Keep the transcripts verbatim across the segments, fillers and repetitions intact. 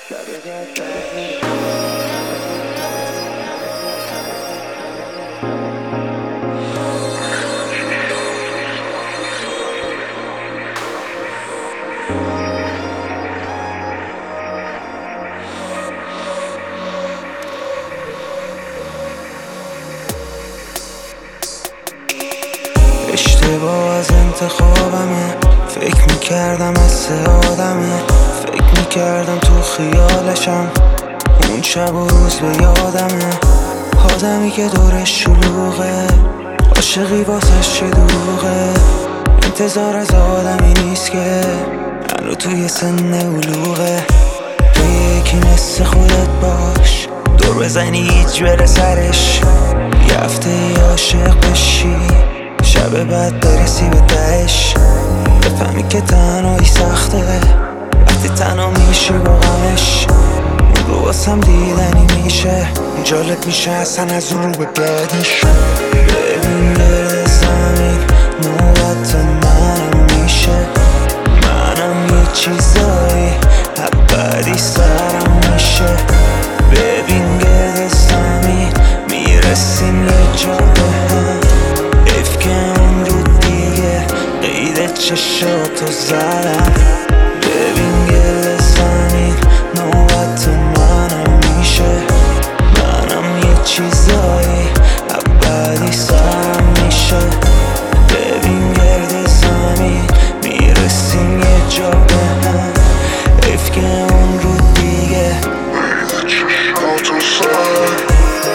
اشتباه از انتخابمه، فکر میکردم از آدمه، فکر میکردم تو خیالشم، اون شب و روز به یادمه. آدمی که دورش شلوغه، عاشقی واسش چه دوغه، انتظار از آدمی نیست که هنو توی سن علوغه. توی یکی مثل خودت باش، دور بزنی هیچ بره سرش، یه هفته عاشق بشی، شب بعد برسی به تهش، بفهمی که تنهایی سخته وقتی تنها میشی با غمش. اون رو واسم دیدنی میشه، جالب میشه اصلا از اون رو به بعدش. ببین گرد زمین نوبت منم میشه، منم یه چیزایی ابدی سرم میشه. ببین گرد زمین میرسیم یه جا به هم، حیف که اون رو دیگه قید چشاتو زدم. ببین گرد زمین نوبت منم میشه، منم یه چیزایی ابدی سرم میشه. ببین گرد زمین میرسیم یه جا به هم، حیف که اون رو دیگه قید چشاتو زدم.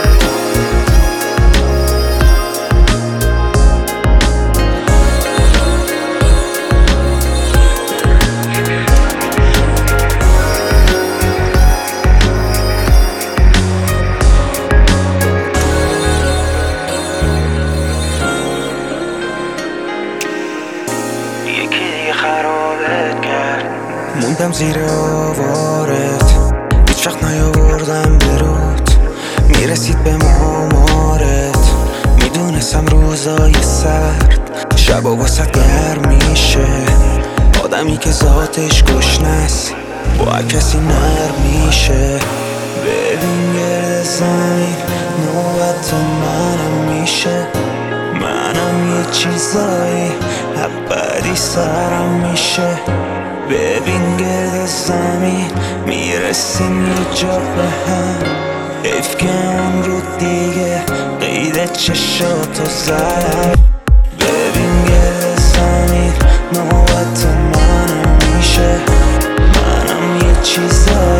خرابت کرد، موندم زیر آوارت، هیچ وقت نیاوردم برود، میرسید به مامارت. میدونستم روزای سرد شبا واسد گرم میشه، آدمی که ذاتش گشنست با کسی نرم میشه. ببین گرد زمین نوبت منم میشه، منم یه چیزایی ابدی سرم میشه. ببین گرد زمین میرسیم یه جا به هم، حیف که اون رو دیگه قید چشاتو زدم. ببین گرد زمین نوبت منم میشه، منم یه چیزایی